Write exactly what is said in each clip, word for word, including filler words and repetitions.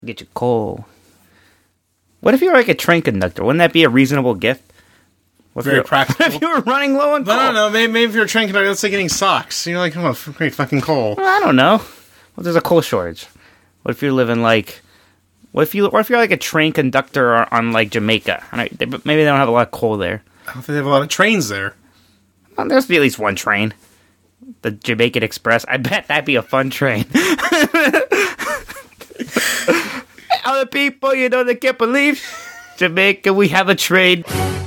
Get you coal. What if you were like a train conductor? Wouldn't that be a reasonable gift? What Very if practical. What if you were running low on coal? I don't know. Maybe, maybe if you're a train conductor, that's like getting socks. You're like, oh, great fucking coal. Well, I don't know. Well, there's a coal shortage. What if you're living like... What if, you, what if you're like a train conductor on like Jamaica? I don't, they, maybe they don't have a lot of coal there. I don't think they have a lot of trains there. Well, there's be at least one train. The Jamaican Express. I bet that'd be a fun train. Other people, you know, they can't believe Jamaica, we have a train.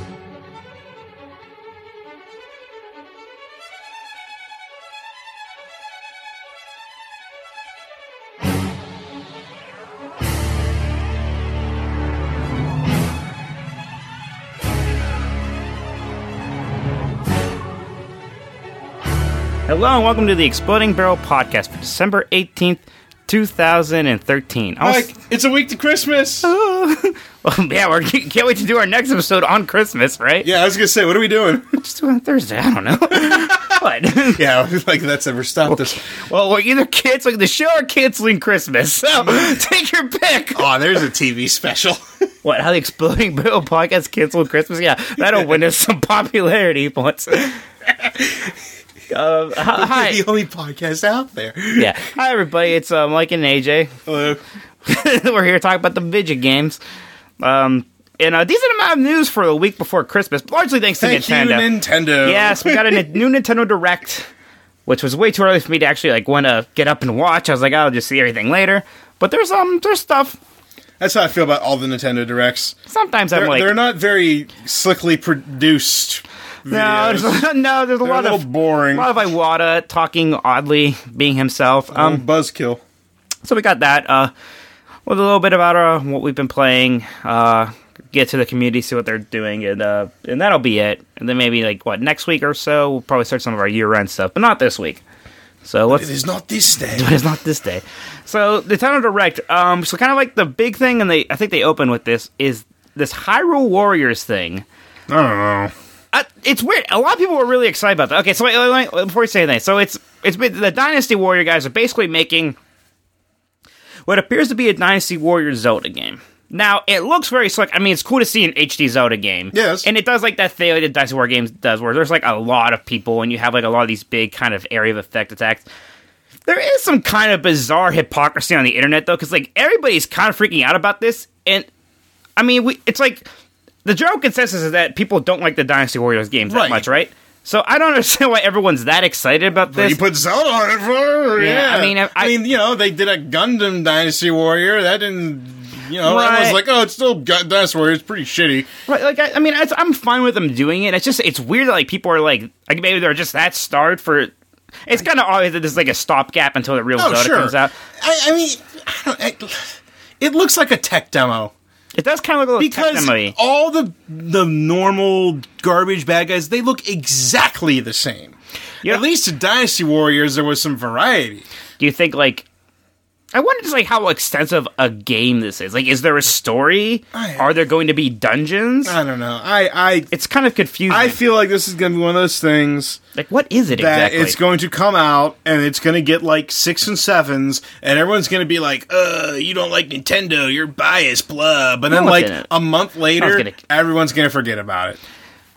Hello and welcome to the Exploding Barrel Podcast for December eighteenth, two thousand thirteen. Mike, was... it's a week to Christmas! well, yeah, we can't wait to do our next episode on Christmas, right? Yeah, I was going to say, what are we doing? Just doing Thursday, I don't know. What? Yeah, like that's ever stopped us. Well, we're either canceling the show or canceling Christmas, so take your pick! Oh, there's a T V special. What, how the Exploding Barrel Podcast canceled Christmas? Yeah, that'll win us some popularity points. Uh, hi. We're the only podcast out there. Yeah. Hi, everybody. It's uh, Mike and A J. Hello. We're here to talk about the video games. Um, and a decent amount of news for the week before Christmas, largely thanks to Thank Nintendo. You, Nintendo. Yes, we got a new Nintendo Direct, which was way too early for me to actually like want to get up and watch. I was like, I'll just see everything later. But there's um, there's stuff. That's how I feel about all the Nintendo Directs. Sometimes they're, I'm like, they're not very slickly produced. No, there's, no, there's a They're lot a little of boring. A lot of Iwata talking oddly, being himself. Um, Um, buzzkill. So we got that. Uh, with a little bit about uh, what we've been playing. Uh, get to the community, see what they're doing, and uh, and that'll be it. And then maybe like what next week or so, we'll probably start some of our year-end stuff, but not this week. So let's. It is not this day. It is not this day. So the Nintendo Direct. Um, so kind of like the big thing, and they I think they open with this is this Hyrule Warriors thing. I don't know. Uh, it's weird. A lot of people were really excited about that. Okay, so wait, wait, wait, before we say anything, so it's it's been, the Dynasty Warrior guys are basically making what appears to be a Dynasty Warrior Zelda game. Now, it looks very slick. I mean, it's cool to see an H D Zelda game. Yes. And it does like that thing that Dynasty Warrior games does, where there's like a lot of people, and you have like a lot of these big kind of area of effect attacks. There is some kind of bizarre hypocrisy on the internet, though, because like everybody's kind of freaking out about this, and I mean, we it's like. The general consensus is that people don't like the Dynasty Warriors games that right. much, right? So I don't understand why everyone's that excited about this. But you put Zelda on it for yeah. yeah. I mean, I, I mean, you know, they did a Gundam Dynasty Warrior. That didn't, you know, right. everyone's like, oh, it's still Dynasty Warrior. It's pretty shitty. Right? Like, I, I mean, it's, I'm fine with them doing it. It's just, it's weird that like people are like, like maybe they're just that starved for. It's kind of obvious that this is like a stopgap until the real oh, Zelda sure. comes out. I, I mean, I don't, I, it looks like a tech demo. It does kind of look a little because tech-demo-y. all the the normal garbage bad guys, they look exactly the same. Yeah. At least in Dynasty Warriors, there was some variety. Do you think like? I wonder just like how extensive a game this is. Like, is there a story? I, Are there going to be dungeons? I don't know. I, I it's kind of confusing. I feel like this is going to be one of those things. Like, what is it that exactly? It's going to come out and it's going to get like six and sevens, and everyone's going to be like, "Uh, you don't like Nintendo, you're biased, blah." But then, No, like gonna, a month later, gonna, everyone's going to forget about it.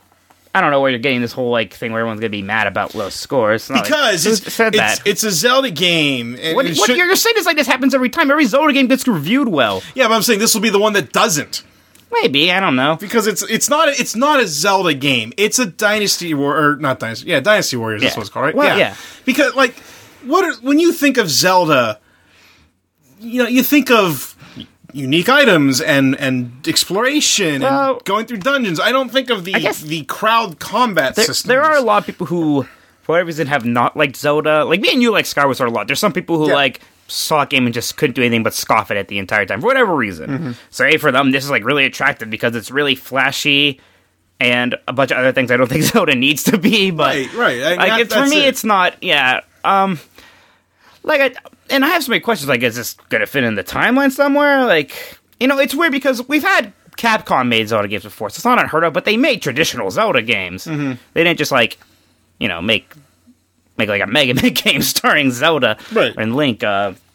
I don't know where you're getting this whole like thing where everyone's gonna be mad about low scores. It's because like, it's, said it's, that. it's a Zelda game. And what, it what should, you're saying is like this happens every time. Every Zelda game gets reviewed well. Yeah, but I'm saying this will be the one that doesn't. Maybe, I don't know. Because it's it's not it's not a Zelda game. It's a Dynasty War or not Dynasty. Yeah, Dynasty Warriors. Yeah. That's what it's called, right? Well, yeah. yeah. Because like, what are, when you think of Zelda, you know, you think of unique items and, and exploration well, and going through dungeons. I don't think of the the crowd combat there, systems. There are a lot of people who, for whatever reason, have not liked Zelda. Like me and you like Skyward Sword a lot. There's some people who yeah. like saw a game and just couldn't do anything but scoff at it the entire time for whatever reason. Mm-hmm. So hey, for them, this is like really attractive because it's really flashy and a bunch of other things I don't think Zelda needs to be. But right, right. I, like that, it's, for me, it. it's not. Yeah. Um. Like I and I have so many questions. Like, is this gonna fit in the timeline somewhere? Like, you know, it's weird because we've had Capcom made Zelda games before, so it's not unheard of. But they made traditional Zelda games. Mm-hmm. They didn't just like, you know, make make like a Mega Man game starring Zelda right. and Link. Uh,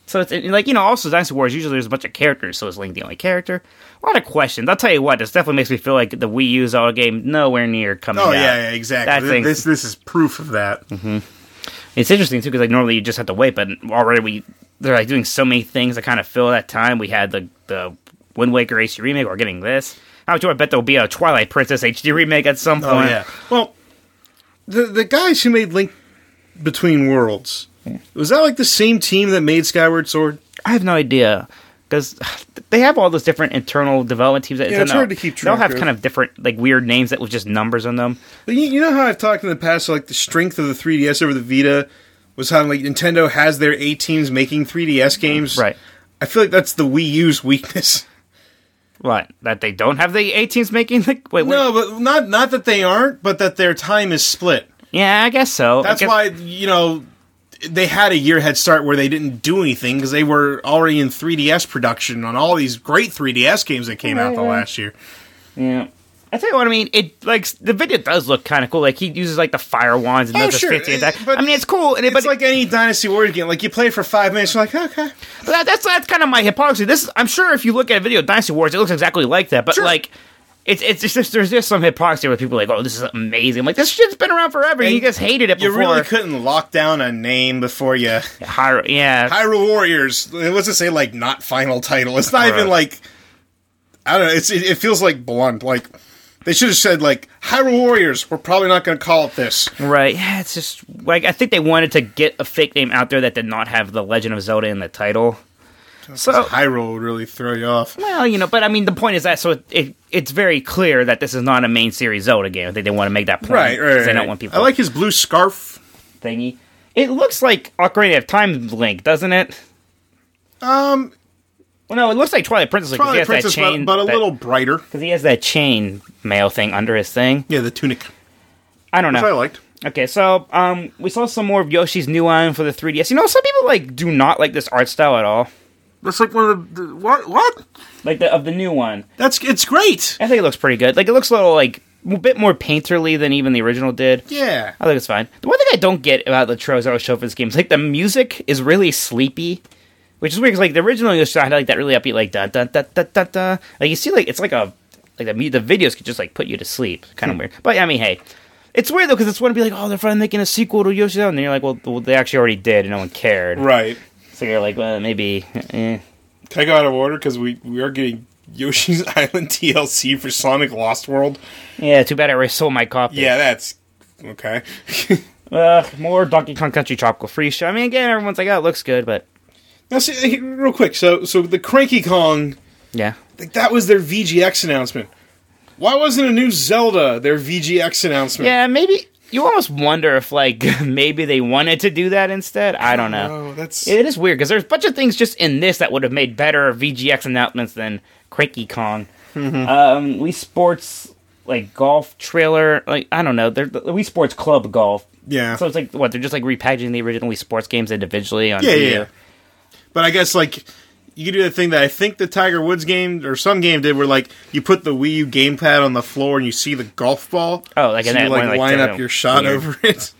So it's like, you know, also Dynasty Wars, usually there's a bunch of characters, so is Link the only character? A lot of questions. I'll tell you what, this definitely makes me feel like the Wii U Zelda game nowhere near coming oh, out. Oh, yeah, yeah, exactly. That This, this is proof of that. Mm-hmm. It's interesting, too, because like normally you just have to wait, but already we, they're like doing so many things that kind of fill that time. We had the, the Wind Waker H D remake, we're getting this. How much do I bet there'll be a Twilight Princess H D remake at some point? Oh, yeah. Well, the, the guys who made Link Between Worlds, was that like the same team that made Skyward Sword? I have no idea, because they have all those different internal development teams. That, yeah, it's hard to keep track They'll have of. kind of different, like, weird names that with just numbers on them. But you, you know how I've talked in the past, like, the strength of the three D S over the Vita was how, like, Nintendo has their A teams making three D S games? Right. I feel like that's the Wii U's weakness. What? That they don't have the A teams making? Like, wait, no, but not not that they aren't, but that their time is split. Yeah, I guess so. That's guess- why, you know... They had a year head start where they didn't do anything because they were already in three D S production on all these great three D S games that came out the last year. Yeah. I tell you what, I mean, it like the video does look kind of cool. Like he uses like the fire wands and Oh, does sure. the fancy attack. But I mean, it's cool. And it, It's but like any Dynasty Warriors game. Like you play it for five minutes, you're like, okay. but that, that's that's kind of my hypocrisy. This, I'm sure, if you look at a video of Dynasty Wars, it looks exactly like that. But Sure. like, it's it's just there's just some hypocrisy where people are like, oh, this is amazing. I'm like, this shit's been around forever. And, And you just hated it You before. really couldn't lock down a name before you. Hyrule, yeah. Hyrule Warriors. What's it say? Like not final title. It's not Right. even like. I don't know. It's it, it feels like blunt. Like they should have said like Hyrule Warriors. We're probably not going to call it this. Right, yeah, it's just like I think they wanted to get a fake name out there that did not have the Legend of Zelda in the title. So Hyrule would really throw you off. well, you know, but I mean, the point is that so it, it it's very clear that this is not a main series Zelda game. I think they want to make that point, Right, right, 'cause right. They don't want people. I like his blue scarf. thingy. It looks like Ocarina of Time Link, doesn't it? Um, Well, no, it looks like Twilight Princess because he Twilight has Princess, that chain, but, but a that- little brighter. because he has that chain mail thing under his thing. Yeah, the tunic, I don't which know. I liked. Okay, so um, we saw some more of Yoshi's New Island for the three D S. You know, some people like do not like this art style at all. That's like one of the, the what? What? Like the of the new one. That's it's great. I think it looks pretty good. Like it looks a little like a bit more painterly than even the original did. Yeah. I think it's fine. The one thing I don't get about the Trozaro show for this game is like the music is really sleepy, which is weird because like the original Yoshi had like that really upbeat like da da da da da da. Like you see like it's like a like the the videos could just like put you to sleep. Kind of weird. But I mean, hey. It's weird though because it's one to be like, oh, they're finally making a sequel to Yoshi's Island, and then you're like, well, well, they actually already did, and no one cared. Right. So you're like, well, maybe. Eh. Can I go out of order because we we are getting Yoshi's Island T L C for Sonic Lost World? Yeah, too bad I already sold my copy. Yeah, that's okay. Uh, more Donkey Kong Country Tropical Freeze show. I mean, again, everyone's like, oh, it looks good, but Now, see, real quick. So, so the Cranky Kong, yeah. like that was their V G X announcement. Why wasn't a new Zelda their V G X announcement? Yeah, maybe you almost wonder if, like, maybe they wanted to do that instead. I don't know. Oh, that's It is weird because there's a bunch of things just in this that would have made better V G X announcements than Cranky Kong. Mm-hmm. Um, Wii Sports, like, golf trailer, like, I don't know. They're the Wii Sports Club Golf. yeah. So it's like, what, they're just, like, repackaging the original Wii Sports games individually on Yeah, Wii yeah, U. yeah. But I guess like you could do the thing that I think the Tiger Woods game or some game did, where like you put the Wii U gamepad on the floor and you see the golf ball. Oh, like so in you that like one, like, line the- up your shot weird. over it.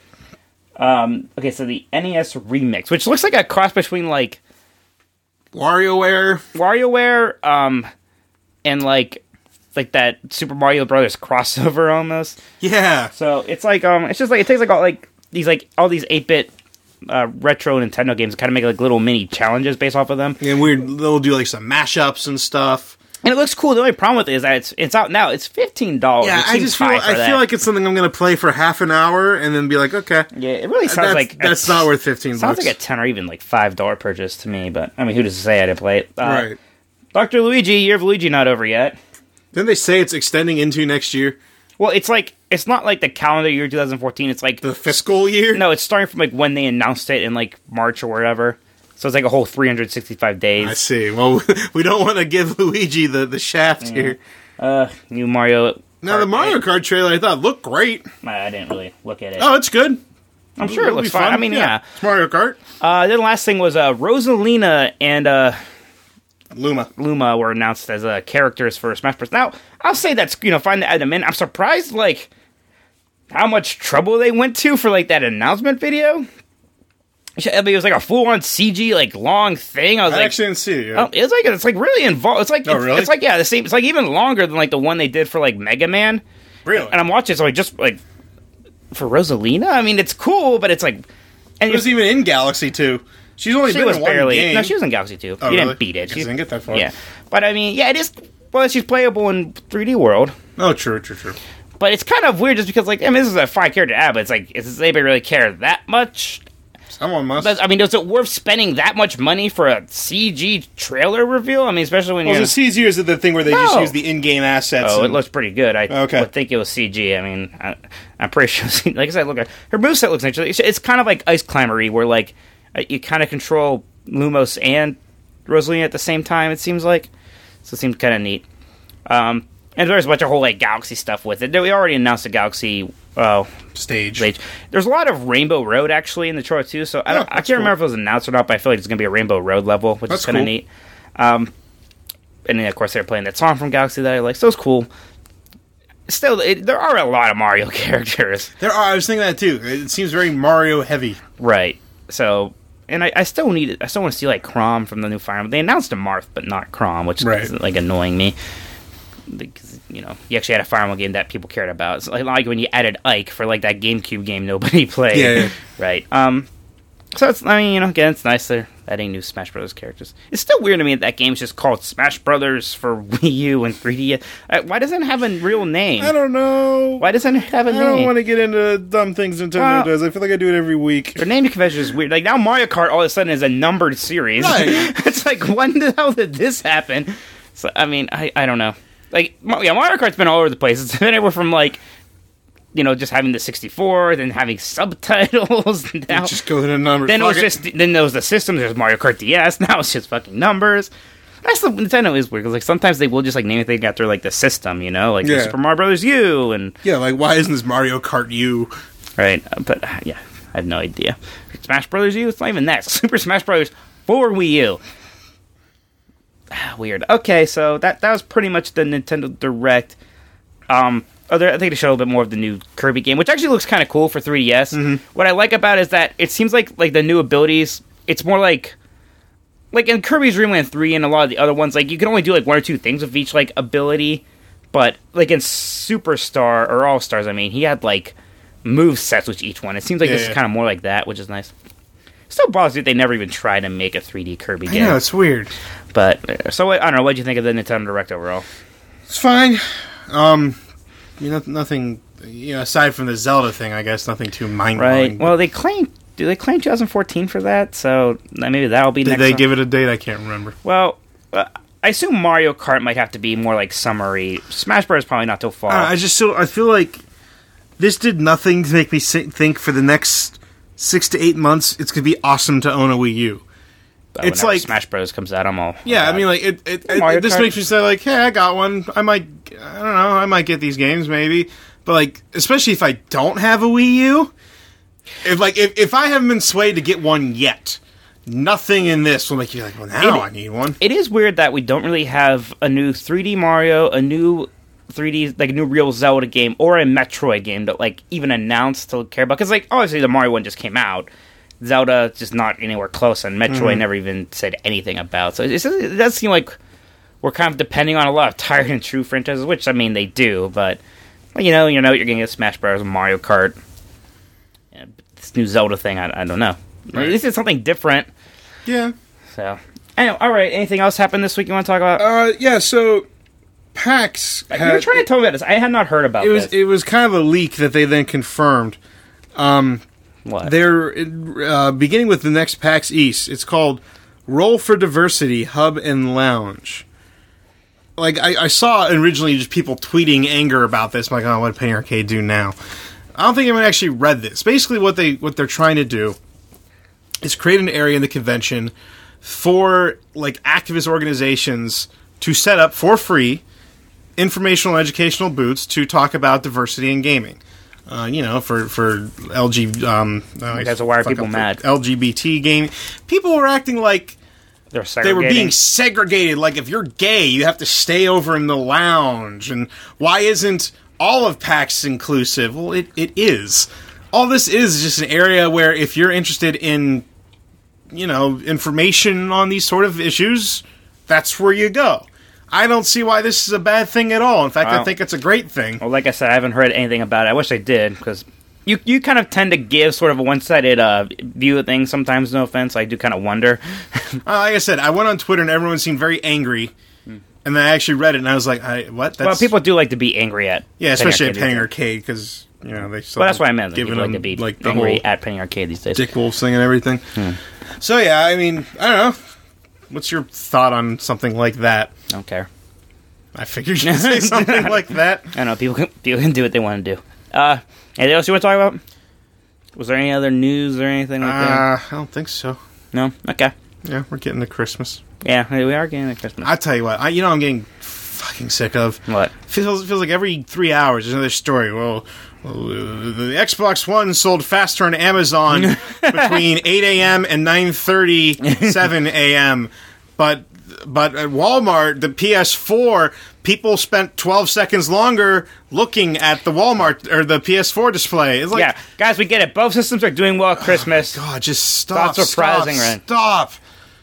Um, okay, so the N E S Remix, which looks like a cross between, like, WarioWare. WarioWare, um, and like like that Super Mario Brothers crossover almost. Yeah. So it's like um, it's just like it takes like all like these like all these eight bit uh, retro Nintendo games and kind of make like little mini challenges based off of them. And weird. They'll do like some mashups and stuff. And it looks cool. The only problem with it is that it's it's out now. It's fifteen dollars. Yeah, I just feel I feel like it's something I'm going to play for half an hour and then be like, okay, yeah, it really sounds that's, like that's a, not worth fifteen sounds bucks. like a ten or even like five dollar purchase to me. But I mean, who does it say I didn't play it? Uh, Right. Doctor Luigi, Year of Luigi not over yet. Didn't they say it's extending into next year, Well, it's like it's not like the calendar year twenty fourteen. It's like the fiscal year? no, it's starting from like when they announced it in like March or wherever. So it's like a whole three hundred sixty-five days. I see. Well, we don't want to give Luigi the, the shaft here. Uh, new Mario. Now, the Mario Kart trailer I thought looked great. I didn't really look at it. Oh, it's good. I'm sure it It'll looks be fine. fun. I mean, yeah. It's Mario Kart. Uh, then the last thing was uh, Rosalina and uh, Luma. Luma were announced as uh, characters for Smash Bros. Now, I'll say that's, you know, fine to add them in. I'm surprised, like, how much trouble they went to for, like, that announcement video. I mean, it was like a full-on C G, like long thing. I was I like, actually didn't see it. Yeah. oh, it's like it's like really involved. It's like Oh, it's, really? it's like yeah, the same. It's like even longer than like the one they did for like Mega Man. Really? And I'm watching, so I just like for Rosalina. I mean, it's cool, but it's like, and It was even in Galaxy two. She's only she been was in one barely. game. No, she was in Galaxy two. Oh, you really? didn't beat it. Guess She I didn't get that far. Yeah, but I mean, yeah, it is. Well, she's playable in three D World. Oh, true, true, true. But it's kind of weird just because, like, I mean, this is a fine character to add, but it's like, does anybody really care that much? Someone must. But, I mean, is it worth spending that much money for a C G trailer reveal? I mean, especially when Well, you're... the C G is the thing where they just No. use the in-game assets. Oh, it and- looks pretty good. I Okay. would think it was C G. I mean, I, I'm pretty sure... Like I said, look, at her moveset looks interesting. It's, it's kind of like Ice Climbery, where, like, uh, you kind of control Lumos and Rosalina at the same time, it seems like. So it seems kind of neat. Um... And there's a bunch of whole like Galaxy stuff with it. We already announced the Galaxy uh, stage. stage. There's a lot of Rainbow Road actually in the trailer too. So I don't, Oh, I can't that's cool. remember if it was announced or not, but I feel like it's gonna be a Rainbow Road level, which That's is kind of cool. neat. Um, and then of course they're playing that song from Galaxy that I like, so it's cool. Still, it, there are a lot of Mario characters, There are. I was thinking that too. It seems very Mario heavy. right? So. And I, I still need it. I still want to see like Chrom from the new Fire Emblem. They announced a Marth, but not Chrom, which Right. is like annoying me. Because, you know, you actually had a Fire Emblem game that people cared about. It's like, like when you added Ike for like that GameCube game nobody played. Yeah, yeah. Right. Um. So it's, I mean, you know, again, it's nice they're adding new Smash Brothers characters. It's still weird to me that that game's just called Smash Brothers for Wii U and three D S. Uh, why doesn't it have a real name? I don't know. Why doesn't it have a I name? don't want to get into dumb things Nintendo Well- does. I feel like I do it every week. Their naming convention is weird. Like, now Mario Kart all of a sudden is a numbered series. Right. It's like, when the hell did this happen? So, I mean, I, I don't know. Like, yeah, Mario Kart's been all over the place. It's been anywhere from, like, you know, just having the sixty-four, then having subtitles. Now, Just go to the numbers. then it was Fuck just, then there was the system. There's Mario Kart D S. Now it's just fucking numbers. That's the Nintendo is weird because like sometimes they will just like name a thing after like the system, you know, like Yeah. Super Mario Brothers U and Yeah, like why isn't this Mario Kart U? right. uh, But uh, yeah, I have no idea. Smash Brothers U. It's not even that. Super Smash Brothers for Wii U. Weird. Okay, so that that was pretty much the Nintendo Direct. Um, other I think they showed a little bit more of the new Kirby game, which actually looks kind of cool for three D S. Mm-hmm. What I like about it is that it seems like like the new abilities. It's more like like in Kirby's Dream Land three and a lot of the other ones. Like you can only do like one or two things with each like ability, but like in Superstar or All Stars, I mean, he had like move sets with each one. It seems like Yeah, this yeah. is kind of more like that, which is nice. Still bothers me that they never even tried to make a three D Kirby I game. know, it's weird. But uh, so I don't know. What do you think of the Nintendo Direct overall? It's fine. Um, you know, nothing. You know, aside from the Zelda thing, I guess nothing too mind blowing. Right. Well, they claim. Do they claim twenty fourteen for that? So uh, maybe that'll be did next. they time. give it a date? I can't remember. Well, uh, I assume Mario Kart might have to be more like summery. Smash Bros. Probably not till fall. I, don't know, I just still I feel like this did nothing to make me si- think for the next six to eight months it's gonna be awesome to own a Wii U. But it's whenever like- Smash Bros. Comes out, I'm all Yeah, oh, I mean, like it. it, it Mario this Kart. makes me say, like, hey, I got one. I might. I don't know. I might get these games, maybe. But like, especially if I don't have a Wii U, if like if, if I haven't been swayed to get one yet, nothing in this will make you like, well, now It- I need one. It is weird that we don't really have a new three D Mario, a new three D, like a new real Zelda game, or a Metroid game that like even announced to care about. Because like obviously the Mario one just came out, Zelda just not anywhere close, and Metroid Mm-hmm. never even said anything about. So it's, it does seem like we're kind of depending on a lot of tired and true franchises, which I mean they do, but well, you know, you know, you're going to get Smash Bros. And Mario Kart. Yeah, but this new Zelda thing, I, I don't know. Right. At least it's something different. Yeah. So, anyway, all right. Anything else happened this week you want to talk about? Uh, yeah. So PAX. you were trying to tell me about this. I had not heard about It was this. it was kind of a leak that they then confirmed. What? They're uh, beginning with the next PAX East. It's called Roll for Diversity Hub and Lounge. Like I, I saw originally just people tweeting anger about this. I'm like, oh, what did Penny Arcade do now? I don't think anyone actually read this. Basically, what they what they're trying to do is create an area in the convention for like activist organizations to set up for free informational and educational booths to talk about diversity in gaming. Uh, you know, for for L G, um, oh, That's why are fuck people up, mad? L G B T gaming. People were acting like They're they were being segregating. segregated. Like if you're gay, you have to stay over in the lounge. And why isn't all of PAX inclusive? Well, it, it is. All this is just an area where if you're interested in you know, information on these sort of issues, that's where you go. I don't see why this is a bad thing at all. In fact, Well, I think it's a great thing. Well, like I said, I haven't heard anything about it. I wish I did, because you you kind of tend to give sort of a one-sided uh, view of things sometimes, no offense. I do kind of wonder. Uh, like I said, I went on Twitter and everyone seemed very angry. And then I actually read it and I was like, I, what? That's, well, people do like to be angry at yeah, Penny especially at Arcade Penny these days. Arcade, because, you know, they still Well, that's what I meant. Like, giving people like them, to be like, the angry whole at Penny Arcade these days. Dick Wolf thing and everything. Hmm. So, yeah, I mean, I don't know. What's your thought on something like that? I don't care. I figured you'd say something like that. I don't know. People can, people can do what they want to do. Uh, anything else you want to talk about? Was there any other news or anything like that? Uh, I don't think so. No? Okay. Yeah, we're getting to Christmas. Yeah, we are getting to Christmas. I tell you what, I, you know, I'm getting fucking sick of. What? Feels feels like every three hours there's another story. Well, well uh, the Xbox One sold faster on Amazon between eight a.m. and nine thirty-seven a.m. But but at Walmart, the P S four, people spent twelve seconds longer looking at the Walmart or the P S four display. It's like, Yeah, guys, we get it. Both systems are doing well at Christmas. God, just stop. Not surprising, stop, right? Stop.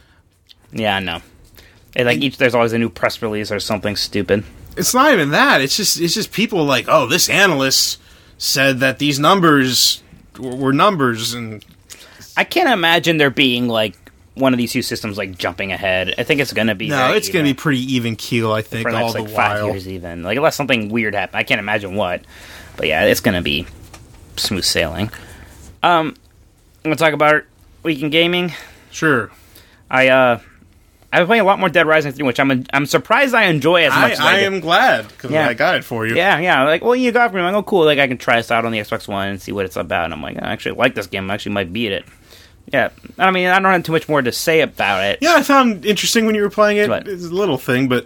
Yeah, I know. It's like each there's always a new press release or something stupid. It's not even that. It's just it's just people like, oh, this analyst said that these numbers were, were numbers, and I can't imagine there being like one of these two systems like jumping ahead. I think it's going to be no, very it's going to even be pretty even keel. I think for the all next the like five while. years even. Like unless something weird happens, I can't imagine what. But yeah, it's going to be smooth sailing. Um, I'm going to talk about week in gaming. Sure, I uh. I've been playing a lot more Dead Rising three, which I'm I'm surprised I enjoy as much I, as I, I do. am glad because Yeah. I got it for you. Yeah, yeah. Like, well, you got it for me. I'm like, oh, cool. Like, I can try this out on the Xbox One and see what it's about. And I'm like, I actually like this game. I actually might beat it. Yeah. I mean, I don't have too much more to say about it. Yeah, I found interesting when you were playing it. What? It's a little thing, but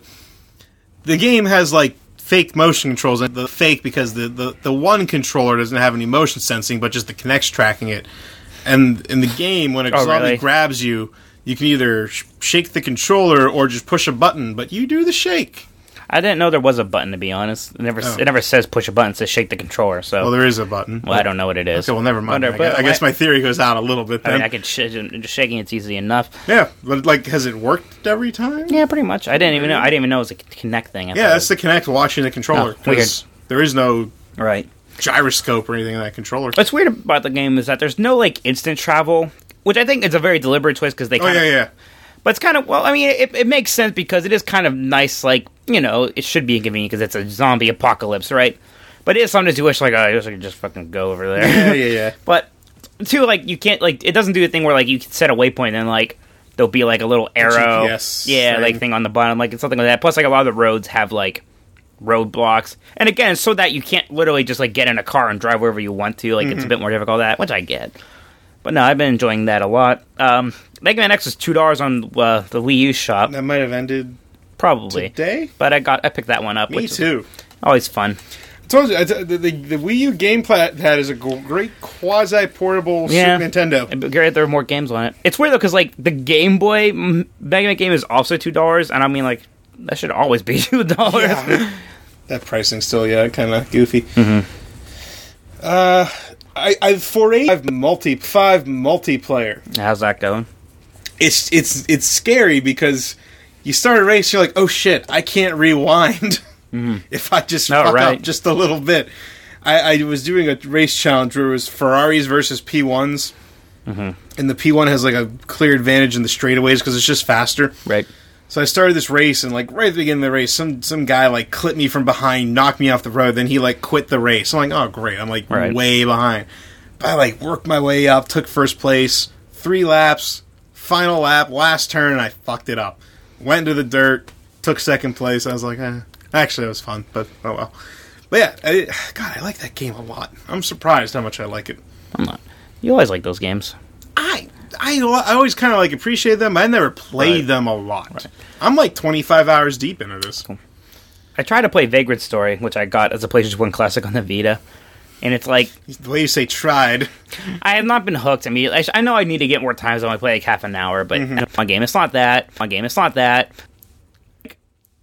the game has like fake motion controls. And the fake because the, the, the one controller doesn't have any motion sensing, but just the Kinect's tracking it. And in the game, when a Oh, zombie really? grabs you, you can either sh- shake the controller or just push a button, but you do the shake. I didn't know there was a button, to be honest. It never Oh. it never says push a button. It says shake the controller. So, Well, well, there is a button. I don't know what it is. Okay, well, never mind. Wonder- I, guess, but- I guess my theory goes out a little bit I then. mean, I could sh- just shaking it's easy enough. Yeah, but like, has it worked every time? Yeah, pretty much. I didn't even know. I didn't even know it was a Kinect thing. I Yeah, thought that's the Kinect watching the controller. Oh, weird. 'cause there is no it was- right. gyroscope or anything in that controller. What's weird about the game is that there's no like instant travel, which I think is a very deliberate choice because they. Oh, Kind yeah, of, yeah. But it's kind of, well, I mean, it, it makes sense because it is kind of nice, like, you know, it should be inconvenient because it's a zombie apocalypse, right? But it is sometimes you wish, like, oh, I wish I could just fucking go over there. Yeah, yeah, yeah. But, too, like, you can't, like, it doesn't do the thing where, like, you can set a waypoint and, like, there'll be, like, a little arrow. G P S yeah, thing. like, thing on the bottom, like, it's something like that. Plus, like, a lot of the roads have, like, roadblocks. And, again, so that you can't literally just, like, get in a car and drive wherever you want to. Like, Mm-hmm. it's a bit more difficult than that, which I get. But no, I've been enjoying that a lot. Um, Mega Man X is two dollars on uh, the Wii U shop, That might have ended probably. today. But I got I picked that one up. Me which is too. always fun. I told you, I t- the, the, the Wii U gamepad pad is a g- great quasi-portable Yeah. Super Nintendo. And Great, there are more games on it. It's weird though because like the Game Boy m- Mega Man game is also two dollars, and I mean like that should always be two dollars. Yeah. That pricing still, yeah, kind of goofy. Mm-hmm. Uh, I, I for eight five multi five multiplayer. How's that going? It's it's it's scary because you start a race, you're like, oh shit, I can't rewind if I just Oh, fuck right. up just a little bit. I, I was doing a race challenge where it was Ferraris versus P ones, Mm-hmm. and the P one has like a clear advantage in the straightaways because it's just faster. Right. So I started this race, and like right at the beginning of the race, some some guy like clipped me from behind, knocked me off the road. Then he like quit the race. I'm like, oh great, I'm like Right. way behind. But I like worked my way up, took first place, three laps, final lap, last turn, and I fucked it up. Went into the dirt, took second place. I was like, eh. Actually, it was fun, but oh well. But yeah, I, God, I like that game a lot. I'm surprised how much I like it. I'm not. You always like those games. I I, I always kind of like appreciate them. I never played Right. them a lot. I'm like twenty-five hours deep into this. I tried to play Vagrant Story, which I got as a PlayStation one Classic on the Vita, and it's like The way you say tried. I have not been hooked immediately. I, sh- I know I need to get more times. I only play like half an hour, but Mm-hmm. it's a fun game. It's not that fun game. It's not that.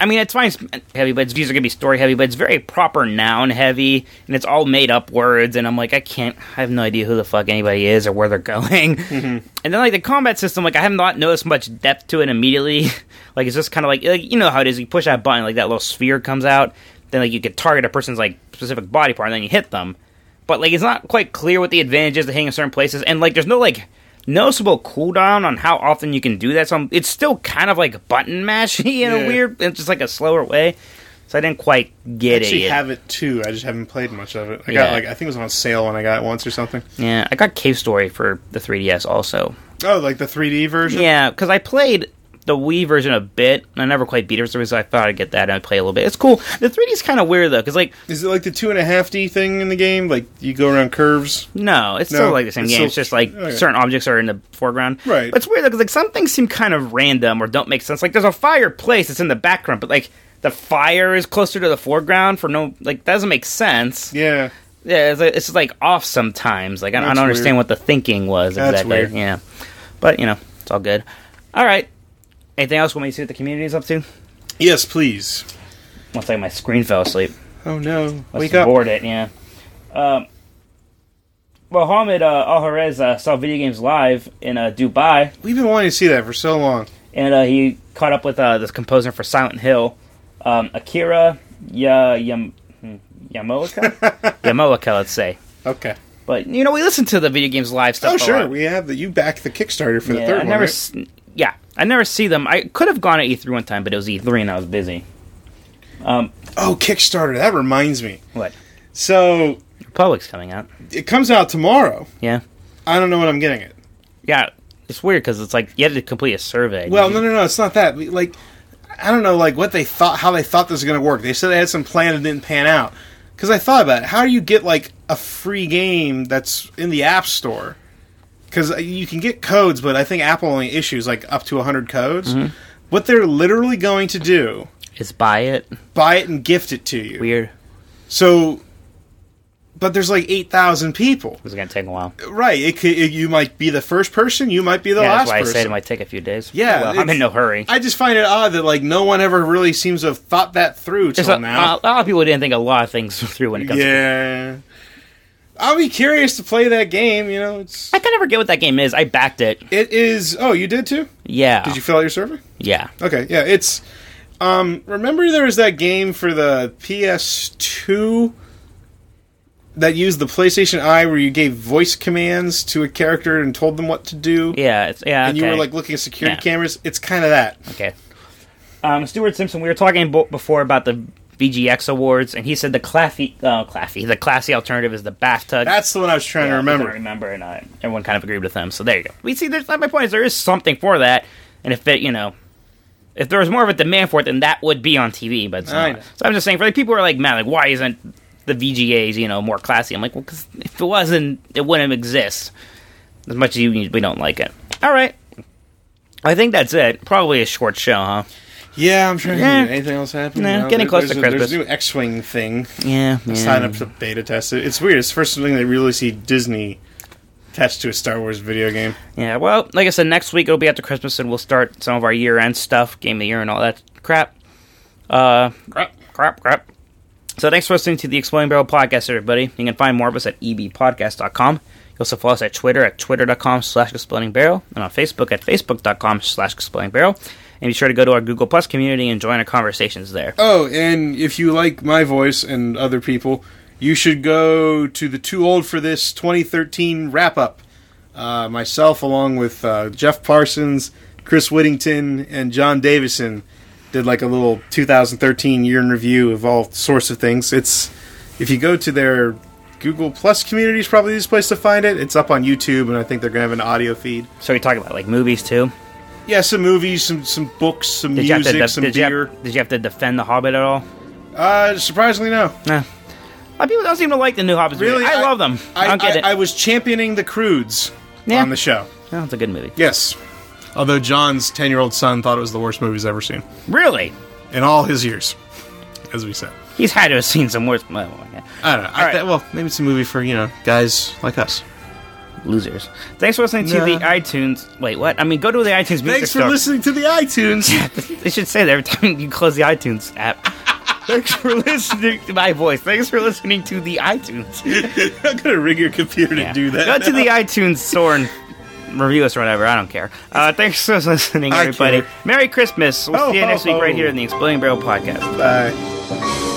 I mean, it's fine, it's heavy, but it's these are gonna be story heavy, but it's very proper noun heavy, and it's all made up words, and I'm like, I can't, I have no idea who the fuck anybody is or where they're going. Mm-hmm. And then like the combat system, like I have not noticed much depth to it immediately. Like it's just kind of like, like you know how it is. You push that button, like that little sphere comes out, then like you could target a person's like specific body part, and then you hit them. But like it's not quite clear what the advantage is to hitting in certain places, and like there's no like noticeable cooldown on how often you can do that. So I'm, it's still kind of like button mashy in yeah. a weird, it's just like a slower way. So I didn't quite get I actually it. have it too. I just haven't played much of it. I yeah. got like I think it was on sale when I got it once or something. Yeah, I got Cave Story for the three D S also. Oh, like the three D version? Yeah, because I played the Wii version a bit. I never quite beat it, so I thought I'd get that and I'd play a little bit. It's cool. The three D's kind of weird, though, because, like... Is it like the two and a half D thing in the game? Like, you go around curves? No, it's no, still like the same it's game. Still, it's just, like, okay. certain objects are in the foreground. Right. But it's weird, though, because, like, some things seem kind of random or don't make sense. Like, there's a fireplace that's in the background, but, like, the fire is closer to the foreground for no... Like, that doesn't make sense. Yeah. Yeah, it's, like, it's like, off sometimes. Like, I, I don't understand weird. what the thinking was exactly. That's weird. Yeah. But, you know, it's all good. All right. Anything else when we see what the community is up to? Yes, please. Looks like my screen fell asleep. Oh, no. Must Wake have up. bored it, yeah. Um, well, Hamid uh, Al-Harez uh, saw Video Games Live in uh, Dubai. We've been wanting to see that for so long. And uh, he caught up with uh, this composer for Silent Hill, um, Akira ya- Yam- Yamaoka? Yamaoka, let's say. Okay. But, you know, we listened to the Video Games Live stuff Oh, sure. a lot. We have the... You backed the Kickstarter for yeah, the third I one, never right? s- Yeah. I never see them. I could have gone to E three one time, but it was E three and I was busy. Um, oh, Kickstarter. That reminds me. What? So... Republic's coming out. It comes out tomorrow. Yeah. I don't know when I'm getting it. Yeah. It's weird because it's like you had to complete a survey. Well, no, no, no. It's not that. Like, I don't know, like, what they thought, how they thought this was going to work. They said they had some plan and didn't pan out. Because I thought about it. How do you get, like, a free game that's in the App Store? Because you can get codes, but I think Apple only issues, like, up to one hundred codes. Mm-hmm. What they're literally going to do... is buy it. Buy it and gift it to you. Weird. So... But there's, like, eight thousand people. It's going to take a while. Right. It could, it, you might be the first person. You might be the yeah, last person. That's why person. I said it might take a few days. Yeah. Well, I'm in no hurry. I just find it odd that, like, no one ever really seems to have thought that through till a, now. A lot of people didn't think a lot of things through when it comes yeah. to... Yeah. I'll be curious to play that game, you know. It's I can never get what that game is. I backed it. It is... Oh, you did too? Yeah. Did you fill out your server? Yeah. Okay, yeah, it's... Um, remember there was that game for the P S two that used the PlayStation Eye where you gave voice commands to a character and told them what to do? Yeah, it's... Yeah, And okay. you were, like, looking at security yeah. cameras? It's kind of that. Okay. Um, Stuart Simpson, we were talking bo- before about the V G X Awards, and he said the classy, oh, classy, the classy alternative is the bathtub. That's the one I was trying yeah, to remember. I remember, and uh, everyone kind of agreed with them. So there you go. We see. There's my point is there is something for that, and if it, you know, if there was more of a demand for it, then that would be on T V. But it's not. So I'm just saying, for like people who are like, man, like why isn't the V G As, you know, more classy? I'm like, well, because if it wasn't, it wouldn't exist. As much as you, we don't like it. All right, I think that's it. Probably a short show, huh? Yeah, I'm trying to yeah. think. Anything else happen? Nah, no, getting there, close to a, Christmas. There's a new X-Wing thing. Yeah, yeah. Sign up to beta test it. It's weird. It's the first thing they really see Disney attached to a Star Wars video game. Yeah, well, like I said, next week it'll be after Christmas, and we'll start some of our year-end stuff, Game of the Year and all that crap. Uh, crap, crap, crap. So thanks for listening to the Exploding Barrel Podcast, everybody. You can find more of us at e b podcast dot com. You also follow us at Twitter at twitter dot com slash exploding barrel, and on Facebook at facebook dot com slash exploding barrel. And be sure to go to our Google Plus community and join our conversations there. Oh, and if you like my voice and other people, you should go to the Too Old for This twenty thirteen wrap-up. Uh, myself, along with uh, Jeff Parsons, Chris Whittington, and John Davison, did like a little two thousand thirteen year in review of all sorts of things. It's if you go to their Google Plus community, is probably the easiest place to find it. It's up on YouTube, and I think they're going to have an audio feed. So we talk about like movies too? Yeah, some movies, some some books, some did music, de- some did beer. You have, did you have to defend The Hobbit at all? Uh, surprisingly, no. Nah. A lot of people don't seem to like the new Hobbit. Really? I, I love them. I, I don't get I, it. I was championing the Croods yeah. on the show. Oh, it's a good movie. Yes. Although John's ten-year-old son thought it was the worst movie he's ever seen. Really? In all his years, as we said. He's had to have seen some worse... Well, yeah. I don't know. I right. th- well, maybe it's a movie for, you know, guys like us. Losers. Thanks for listening to Nah. the iTunes. Wait, what? I mean, go to the iTunes music Thanks for store. listening to the iTunes. They should say that every time you close the iTunes app. Thanks for listening to my voice. Thanks for listening to the iTunes. I'm gonna rig your computer Yeah. to do that. Go to the iTunes store and review us or whatever. I don't care. Uh, thanks for listening, I everybody. care. Merry Christmas. We'll Ho, see you ho, next week ho. right here in the Exploding Barrel Podcast. Bye.